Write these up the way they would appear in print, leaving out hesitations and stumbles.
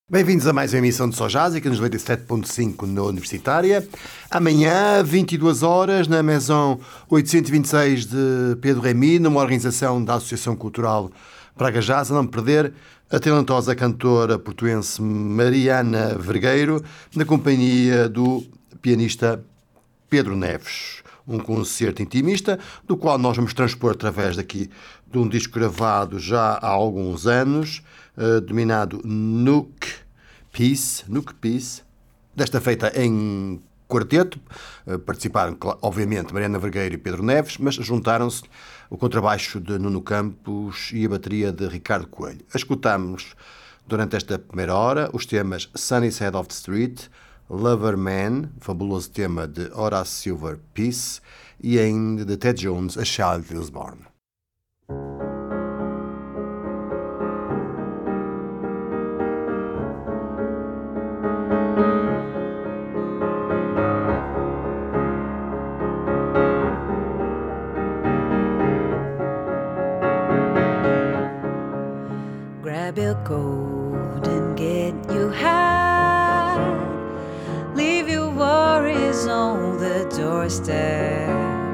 Bem-vindos a mais uma emissão de Sojásica, nos 97.5 na Universitária. Amanhã, 22 horas, na Maison 826 de Pedro Remy, numa organização da Associação Cultural Praga Jazz, a não perder, a talentosa cantora portuense Mariana Vergueiro, na companhia do pianista Pedro Neves. Um concerto intimista, do qual nós vamos transpor através daqui de um disco gravado já há alguns anos, denominado Nook Peace, desta feita em quarteto. Participaram, obviamente, Mariana Vergueiro e Pedro Neves, mas juntaram-se o contrabaixo de Nuno Campos e a bateria de Ricardo Coelho. Escutamos, durante esta primeira hora, os temas Sunny Side of the Street, Lover Man, fabuloso tema de Horace Silver, Peace, e ainda de Ted Jones, A Child Is Born. Grab your coat and get you high. Leave your worries on the doorstep.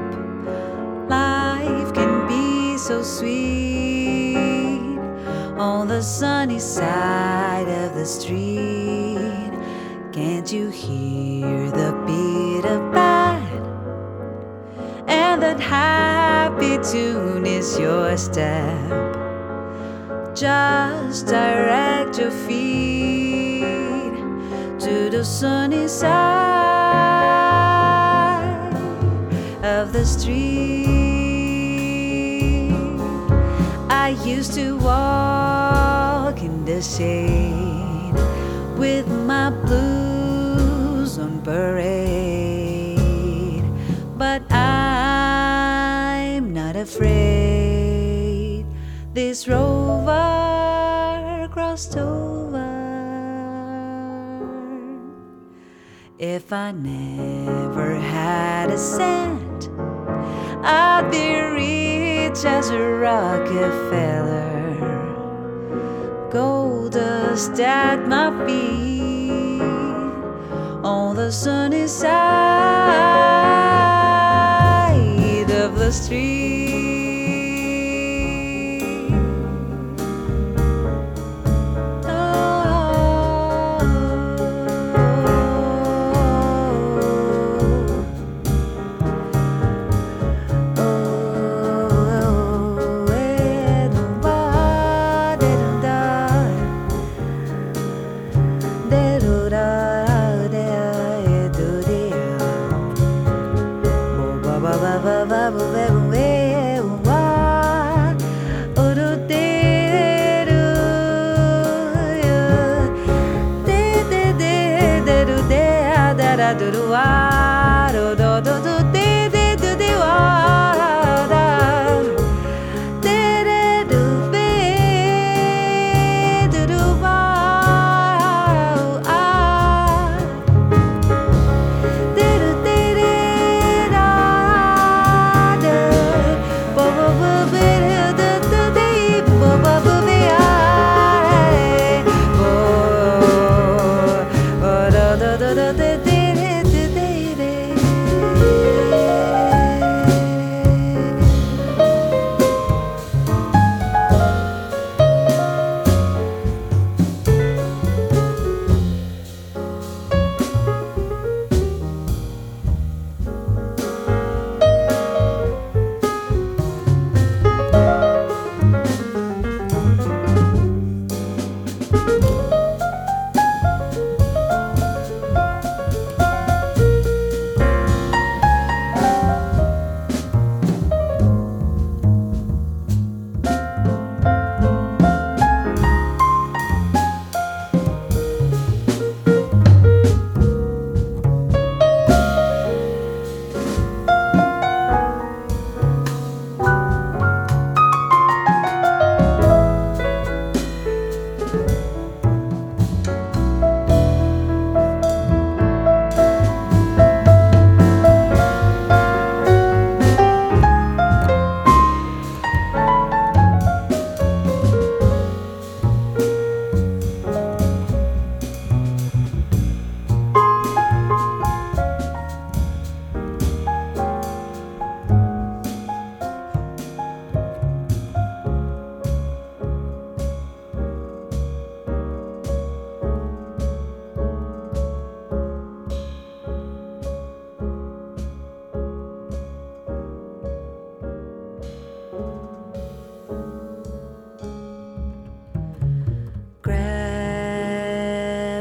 Life can be so sweet on the sunny side of the street. Can't you hear the beat of that? And that happy tune is your step. Just direct your feet to the sunny side of the street. I used to walk in the shade with my blues on parade, but I'm not afraid. This rover crossed over. If I never had a cent, I'd be rich as a Rockefeller. Gold dust at my feet on the sunny side of the street.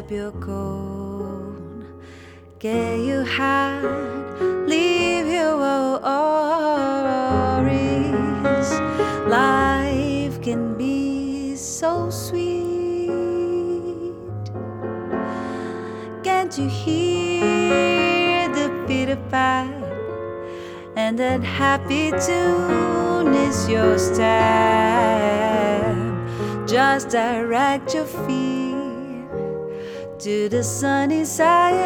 up your coat, get your hat, leave your worries. Life can be so sweet. Can't you hear the pitter-pat? And that happy tune is your step. Just direct your feet to the sunny side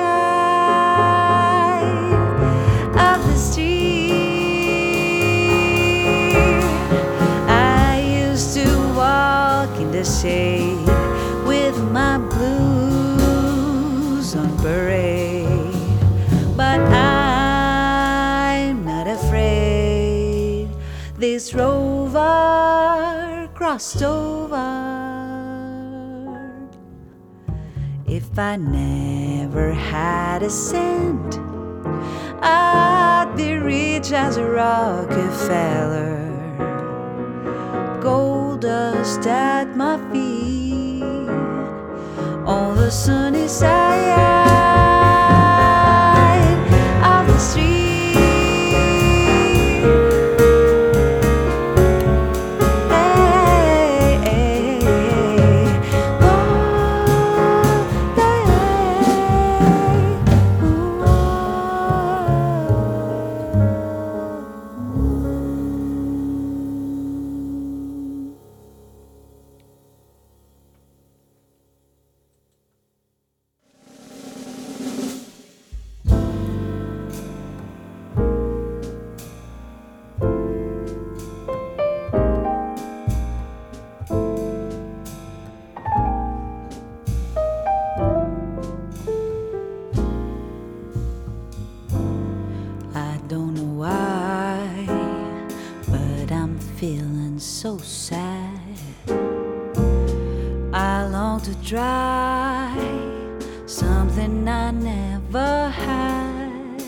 of the street. I used to walk in the shade with my blues on parade, but I'm not afraid. This rover crossed over. If I never had a cent, I'd be rich as a Rockefeller. Gold dust at my feet on the sunny side of the street. So sad, I long to try something I never had.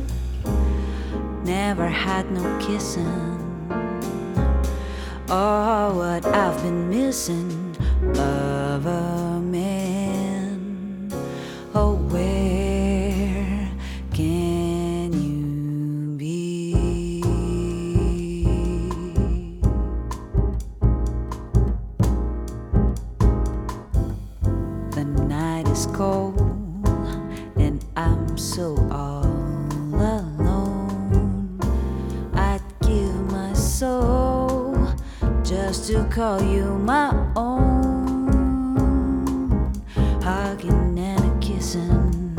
Never had no kissing. Oh, what I've been missing, lover man. Oh, where can you be? The night is cold and I'm so all alone. I'd give my soul just to call you my own. Hugging and a kissing.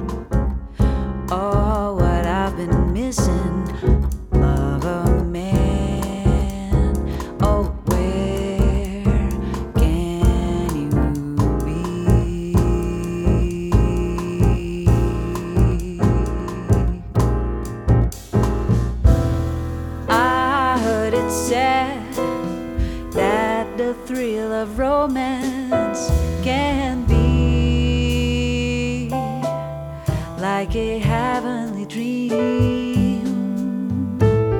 Oh, what I've been missing, lover man. Oh, where can you be? I heard it said that the thrill of romance can be like a heavenly dream.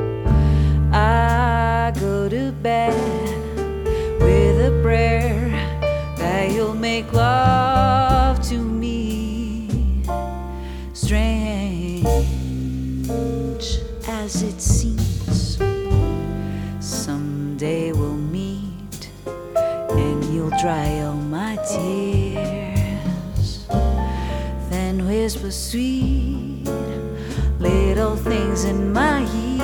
I go to bed with a prayer that you'll make love to me. Strange as it seems, someday we'll meet and you'll dry all my tears, then whisper sweet little things in my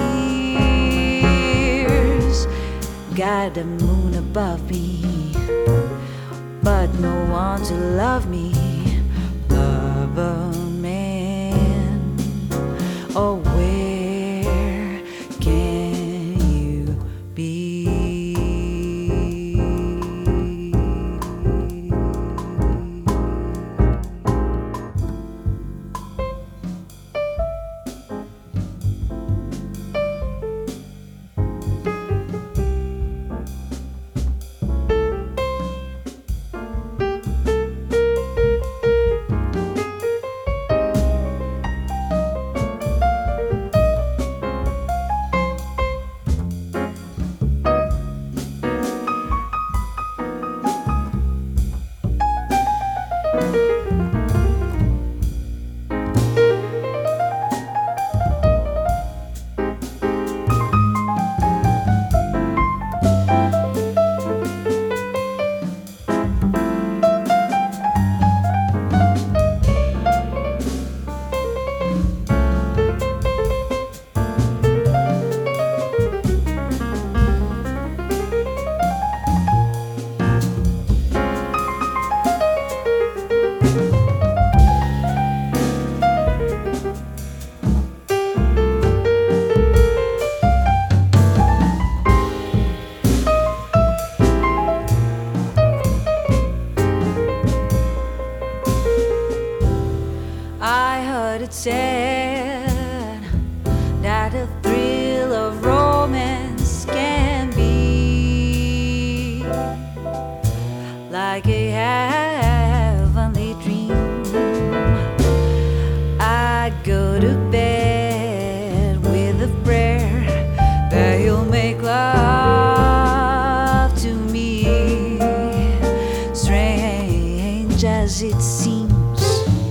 ears. Got the moon above me, but no one to love me, lover man. Oh, where can you be? it said that the thrill of romance can be like a heavenly dream. I go to bed with a prayer that you'll make love to me. Strange as it seems,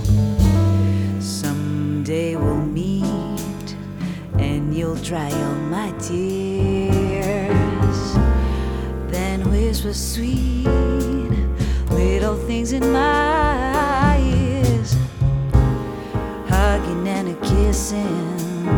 someday we'll meet and you'll dry all my tears, then whisper sweet little things in my ears, hugging and a kissing.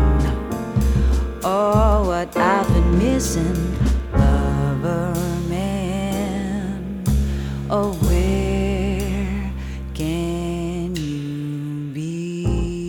Oh, what I've been missing, lover man. Oh, where can you be?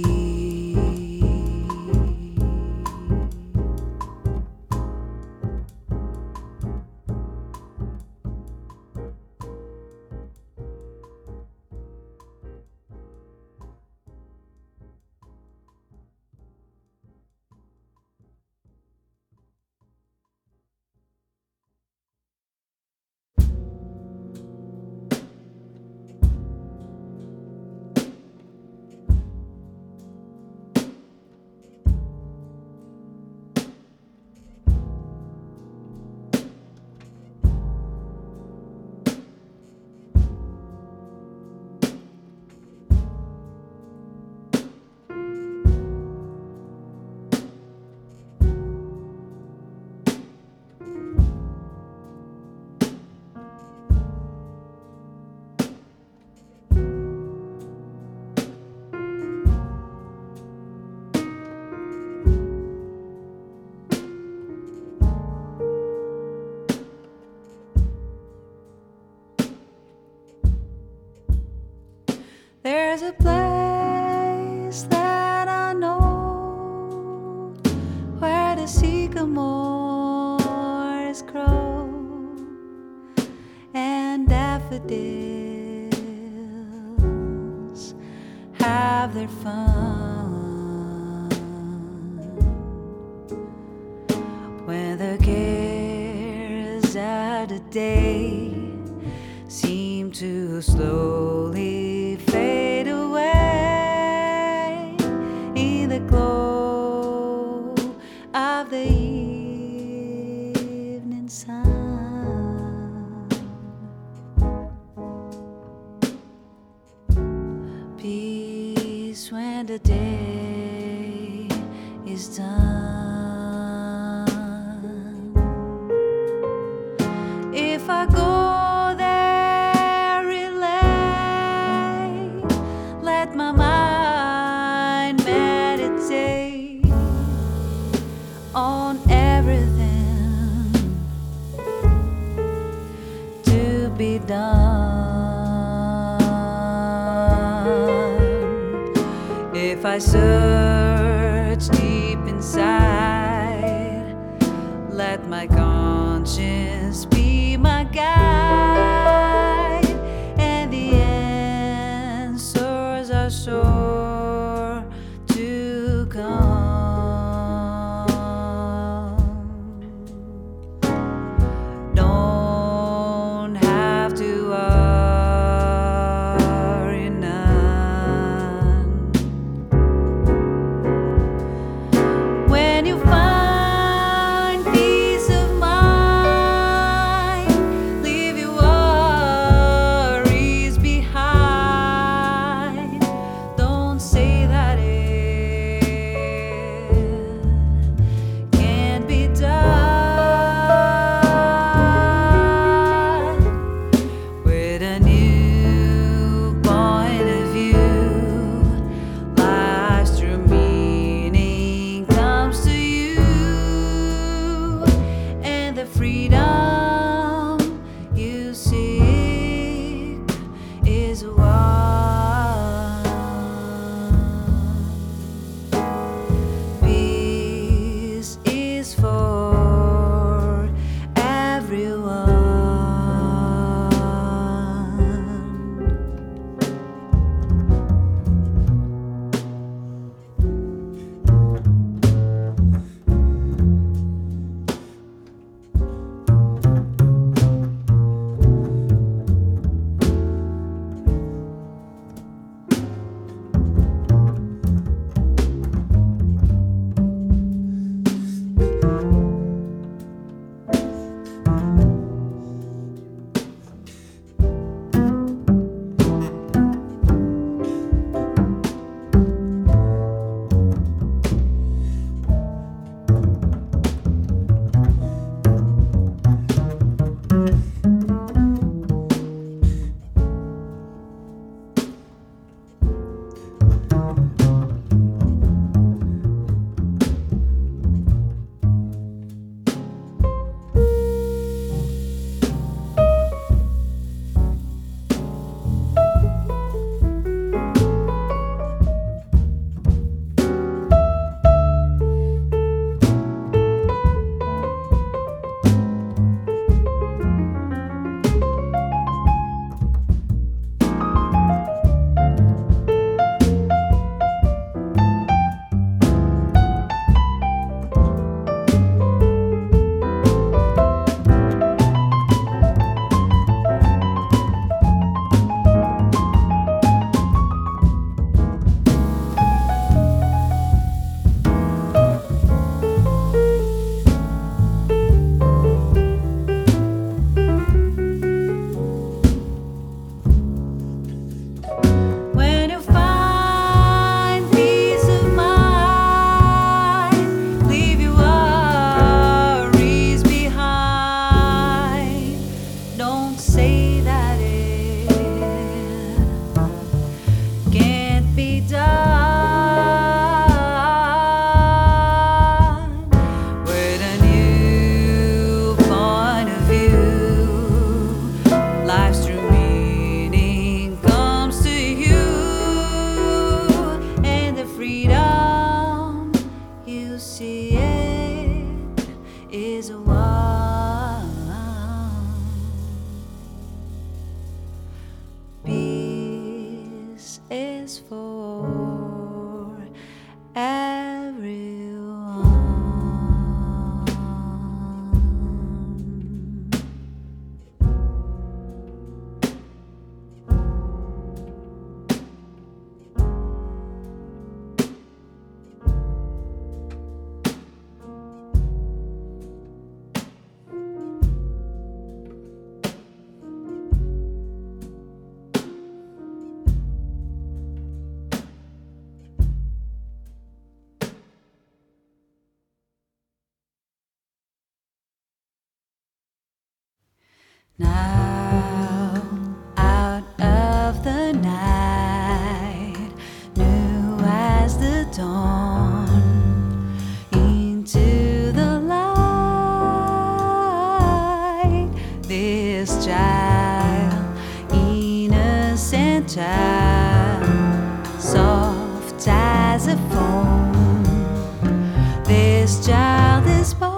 There's a place that I know where the sycamores grow and daffodils have their fun, when the cares of the day seem to slowly fade away in the glow of the evening sun. Peace when the day is done. If I go there relay, let my mind meditate on everything to be done. If I search deep inside, let my conscience be my guide, and the answers are sure to come. Don't have to worry none. When you find peace of mind, leave is for everyone. Now, out of the night, new as the dawn, into the light, this child, innocent child, soft as a foam, this child is born.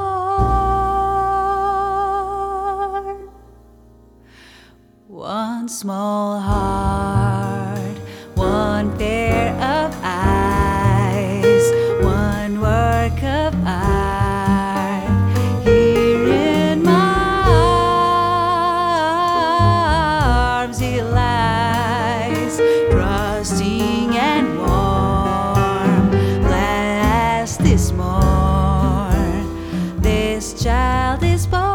One small heart, one pair of eyes, one work of art. Here in my arms he lies, trusting and warm. Bless this morn, this child is born.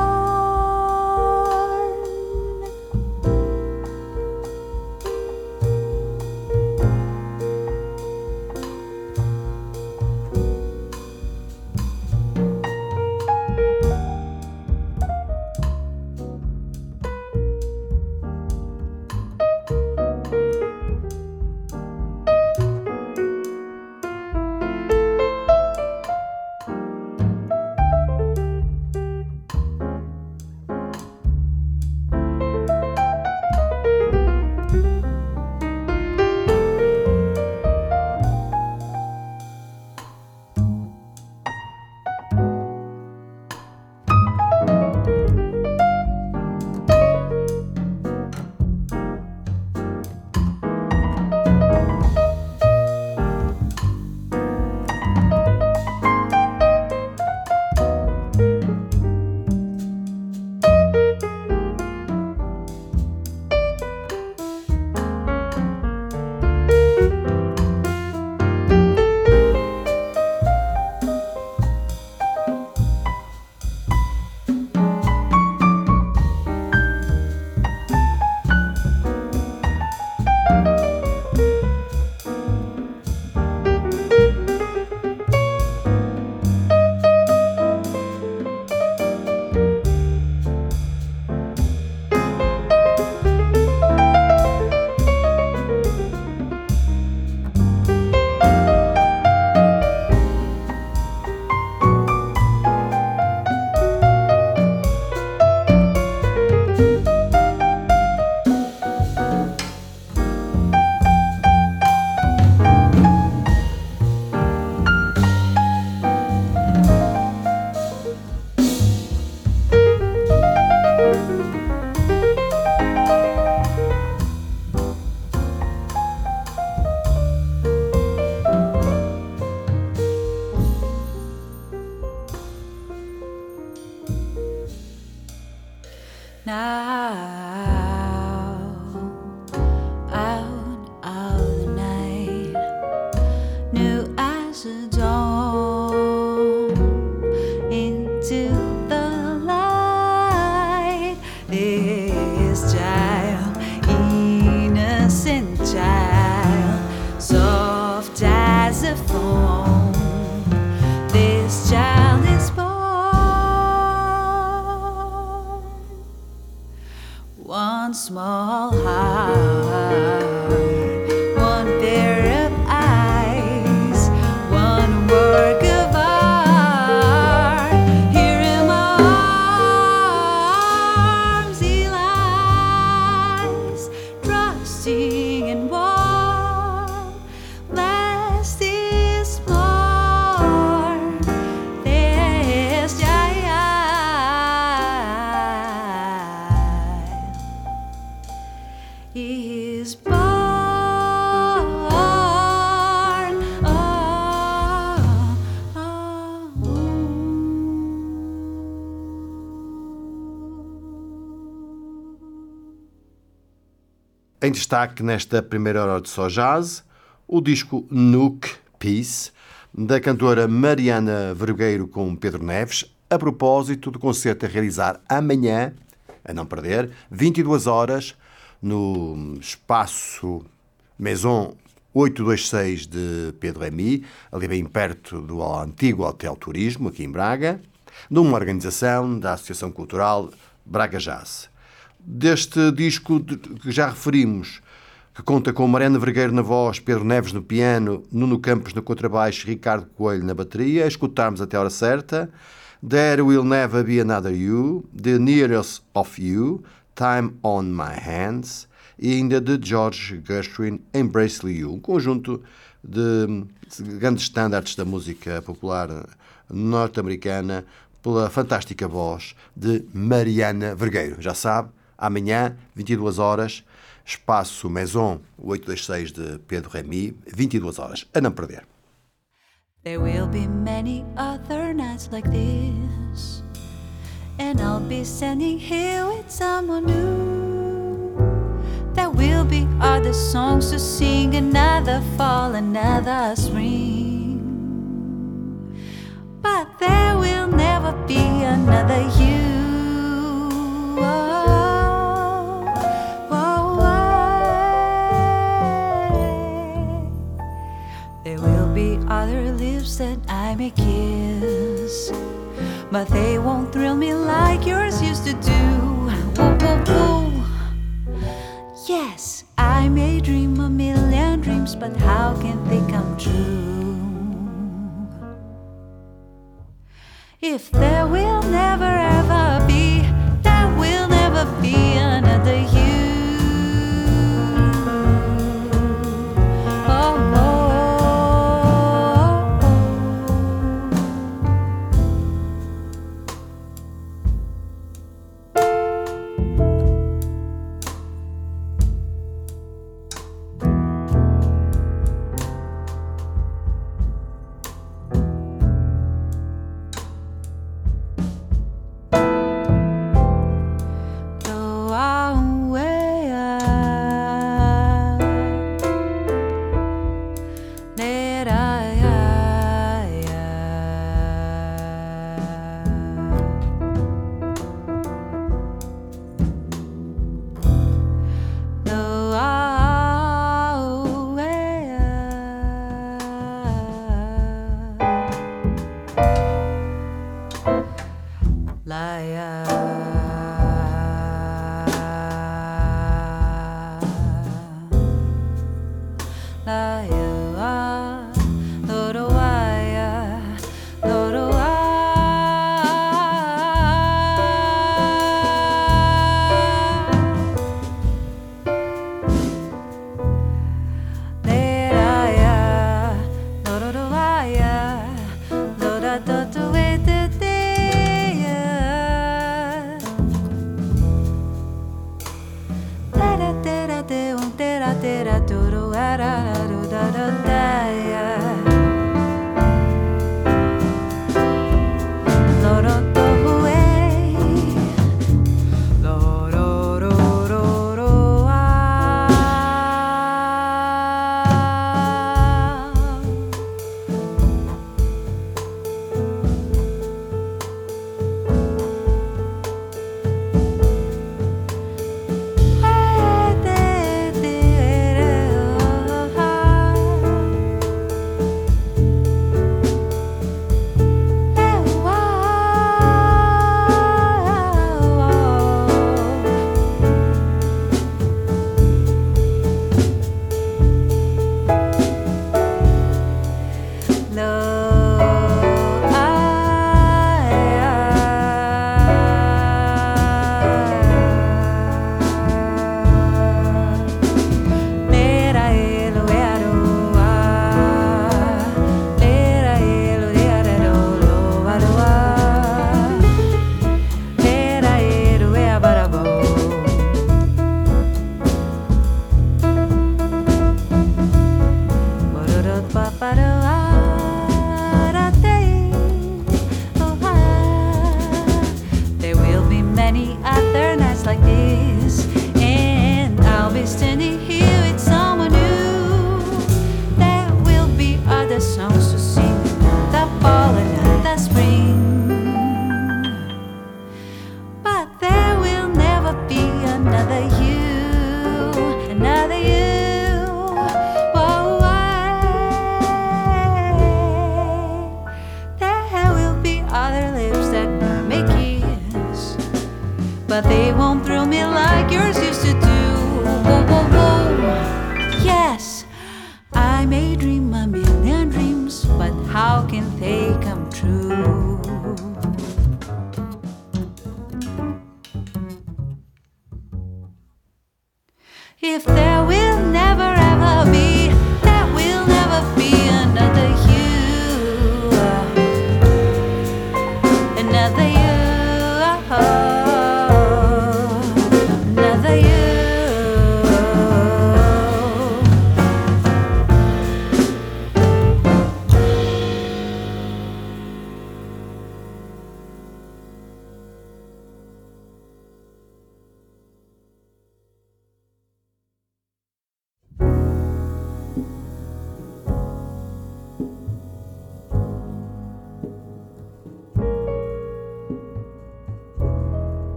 Now, out of the night, new as a dawn, into the light, this child, innocent child, soft as a foam, this child is born. One small heart, one pair of eyes, one work of art. Here in my arms he lies, trusting and warm. Blessed is born this child. He is born. Em destaque nesta primeira hora de Só Jazz, o disco Nook Peace, da cantora Mariana Vergueiro com Pedro Neves, a propósito do concerto a realizar amanhã, a não perder, 22 horas, no espaço Maison 826 de Pedro Remy, ali bem perto do antigo Hotel Turismo, aqui em Braga, numa organização da Associação Cultural Braga Jazz. Deste disco que já referimos, que conta com Mariana Vergueiro na voz, Pedro Neves no piano, Nuno Campos no contrabaixo, Ricardo Coelho na bateria, escutarmos até a hora certa, There Will Never Be Another You, The Nearest of You, Time on My Hands e ainda de George Gershwin, Embrace You, um conjunto de grandes estándares da música popular norte-americana pela fantástica voz de Mariana Vergueiro. Já sabe, amanhã, 22 horas, espaço Maison 826 de Pedro Remy, 22 horas, a não perder. There will be many other nights like this, and I'll be standing here with someone new. There will be other songs to sing, another fall, another spring. But there will never be another you. There will be other lips that I may kiss, but they won't thrill me like yours used to do. Whoa, whoa, whoa. Yes, I may dream a million dreams, but how can they come true? If there will never ever be, there will never be another you.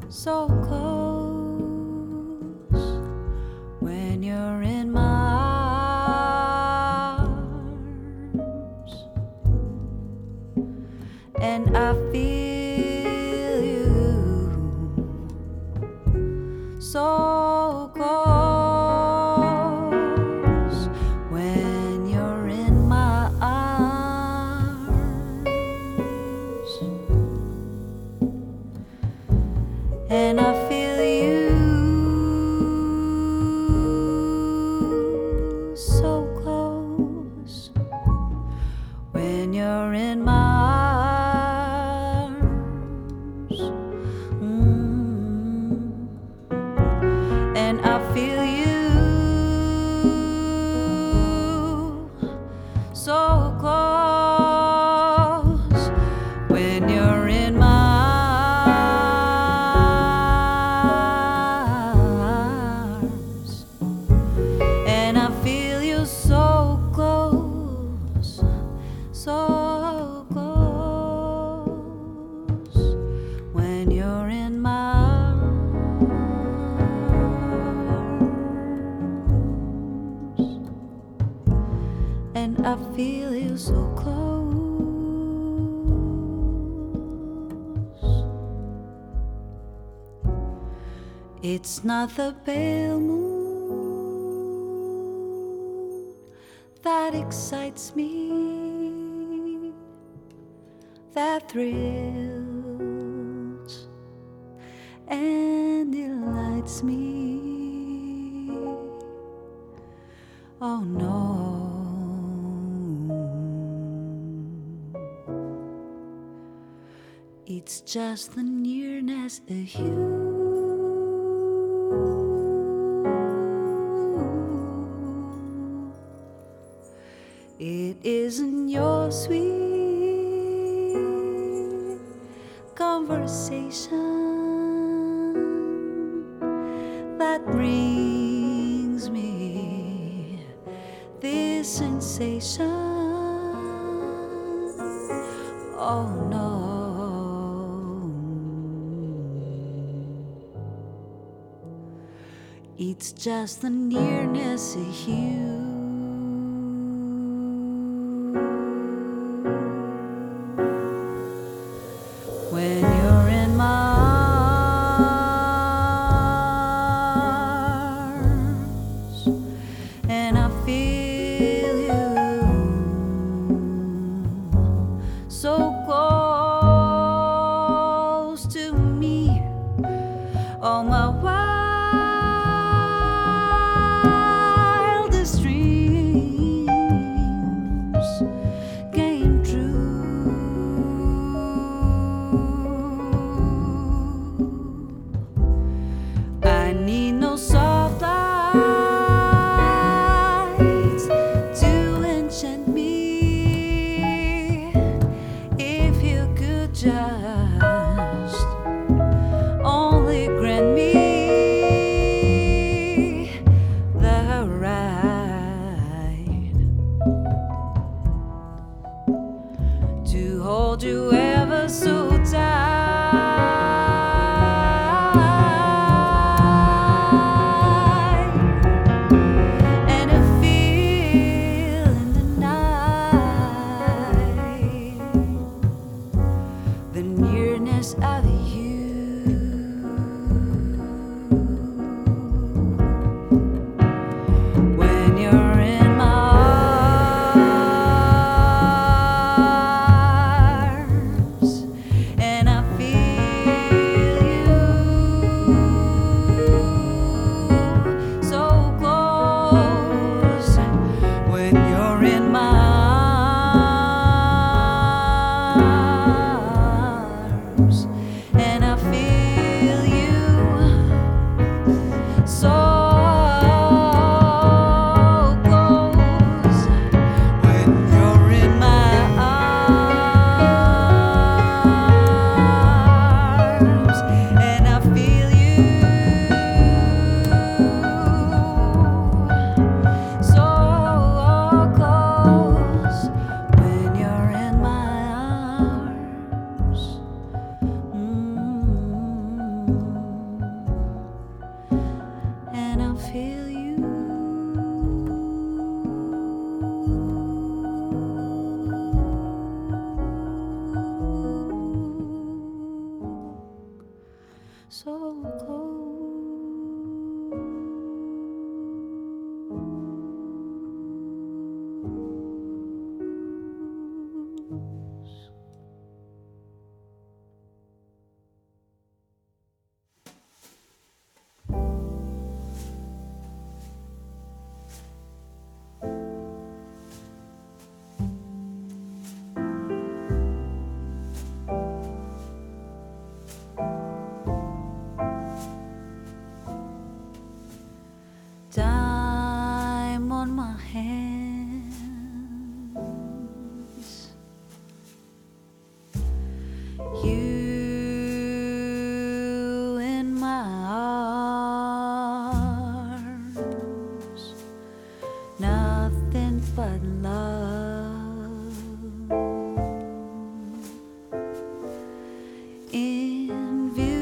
so close when you're in my arms, and I feel you so close when you're in my arms, and I feel you so close when you're in my arms. And I feel you so close when you're in my arms, and I feel you so close, so close when you're in my arms, and I feel you so close. It's not the pale moon that excites me, that thrills and delights me. Oh no, it's just the nearness of you. It isn't your sweet conversation that brings me this sensation. Oh no, it's just the nearness of you. When you're in my arms, and I feel you so close to me, all my wildest dreams came true. I need no soft lights to enchant me. If you could just only grant me Time on my hands, you in my arms, nothing but love in view.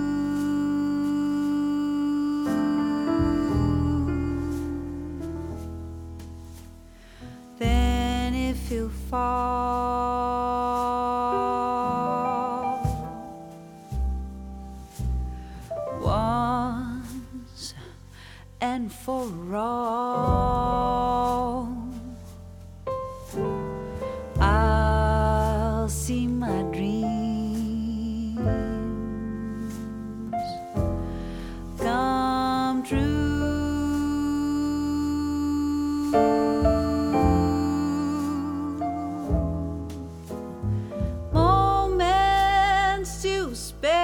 Then if you fall once and for all, I'll see my dreams come true. Moments to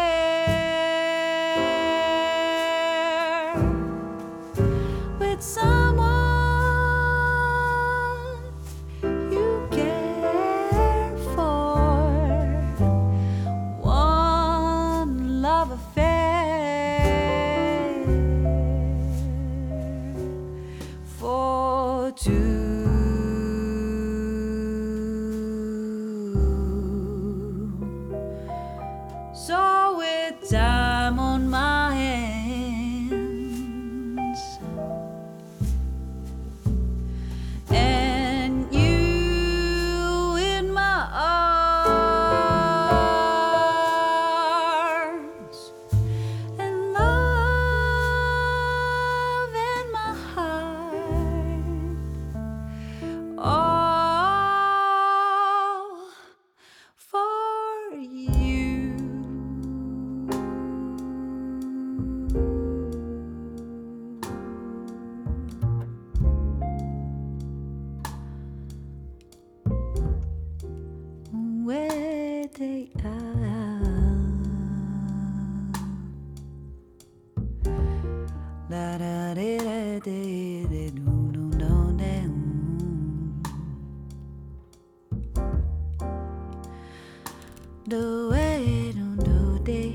spare with someone you care for. One love affair for two. So with time on my hands and you in my arms and love in my heart, all for you. Where they are, la da de da de de do do do de. Do way do do de,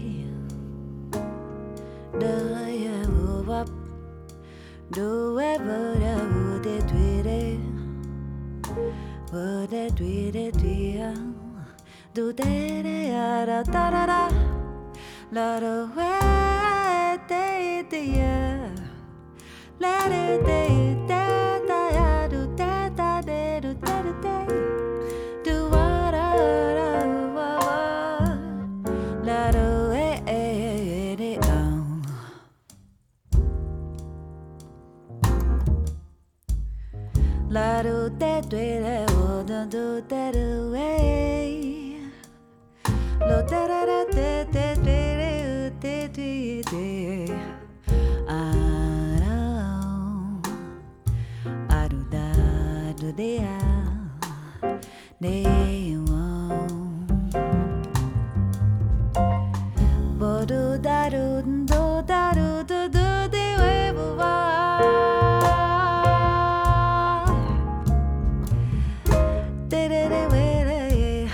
do ya up, do ever do de de, wo de de. Do de de da da da da, la da way de ya, la de da da ya, do da da de do da da de, do wa da da wa wa, la da way de la do de de wo do de do way. Lo da da da de de de de de aru da do de a de wo bo do da do do da do do do de we bo wa de de de we de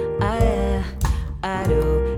I do,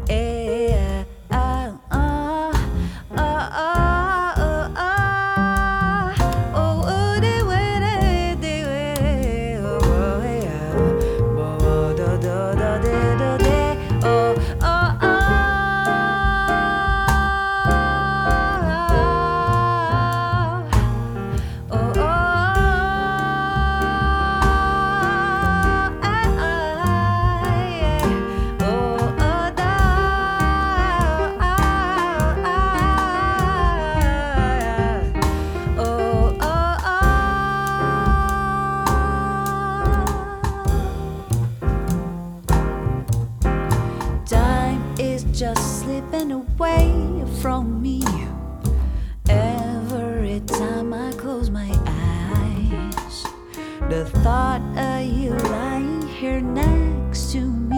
away from me. Every time I close my eyes, the thought of you lying here next to me.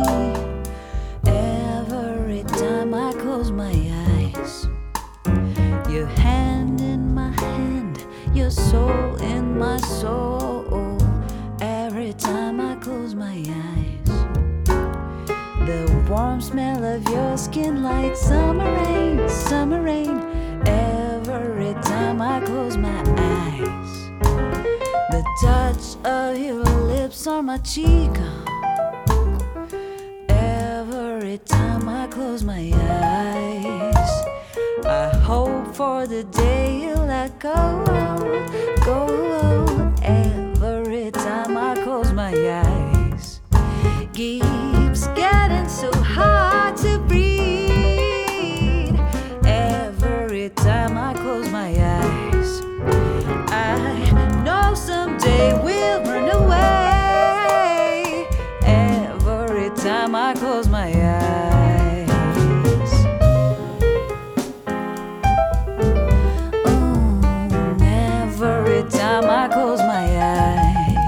Every time I close my eyes, your hand in my hand, your soul in my soul. Every time I close my eyes, the warm smell of your skin like summer rain, summer rain. Every time I close my eyes, the touch of your lips on my cheek. Every time I close my eyes, I hope for the day you let go, go. Every time I close my eyes, keeps getting so hard to breathe. Every time I close my eyes, I know someday we'll run away. Every time I close my eyes, every time I close my eyes.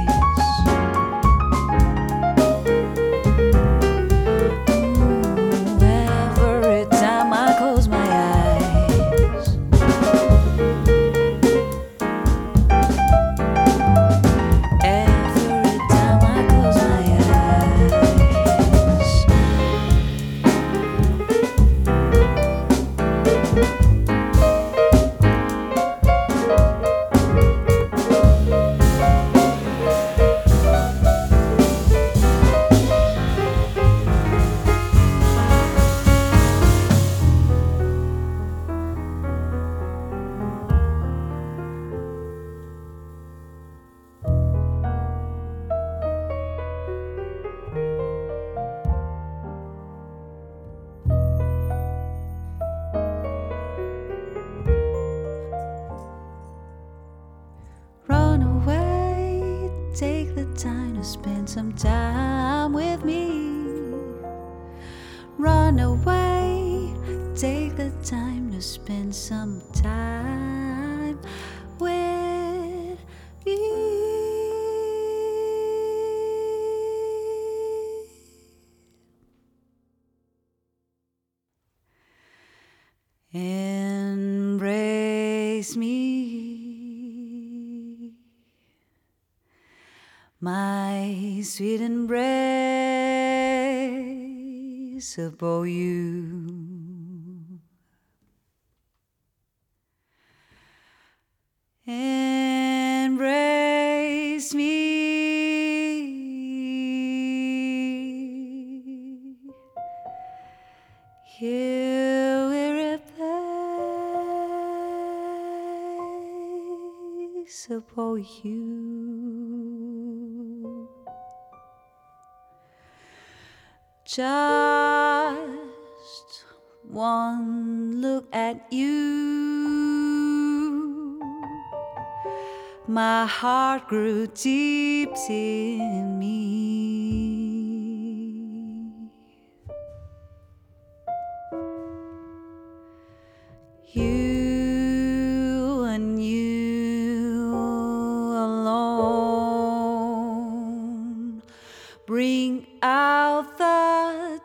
Run away, take the time to spend some time with me. Run away, take the time to spend some time with me. Embrace me, my sweet embrace about you. Embrace me, here we're a place about you. Just one look at you, my heart grew deep in me. You and you alone bring out the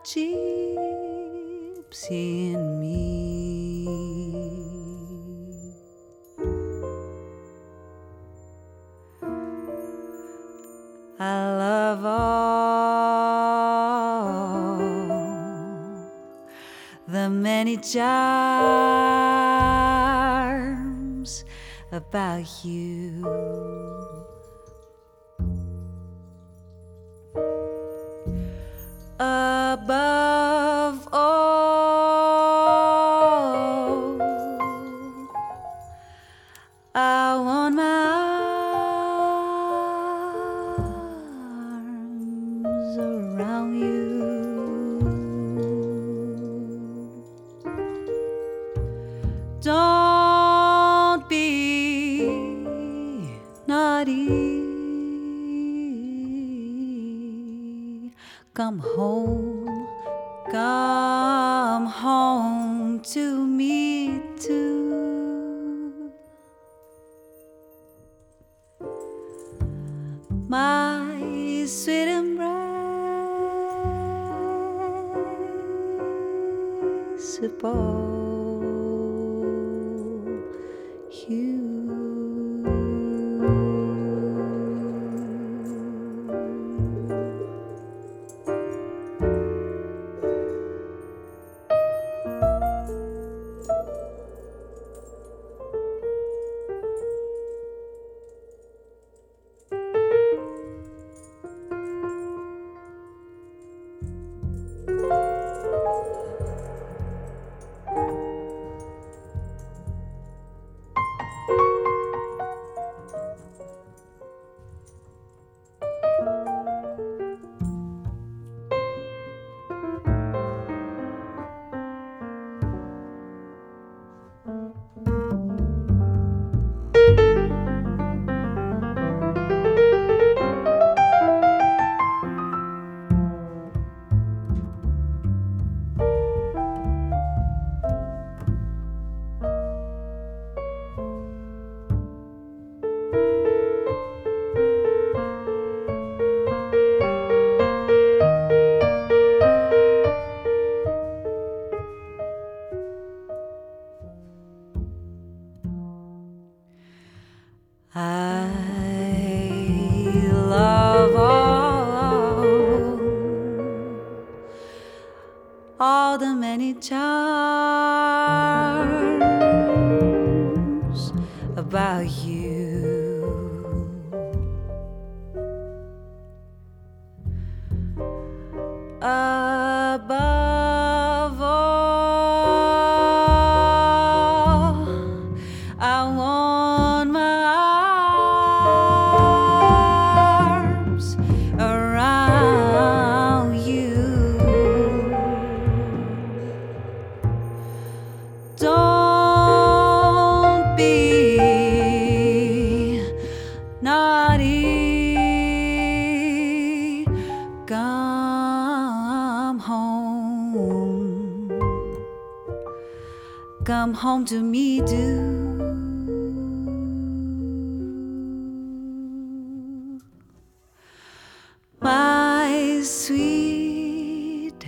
gypsy in me. I love all the many charms about you. Above all, I want my arms around you. Don't be naughty. Come home to me too. My sweet embraceable you. I love all the many charms about you. Above all, I want my arms around you. Don't be naughty. Come home. Come home to me, do. My sweet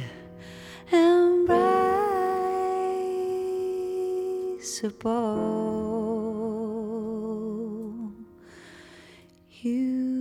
embraceable you.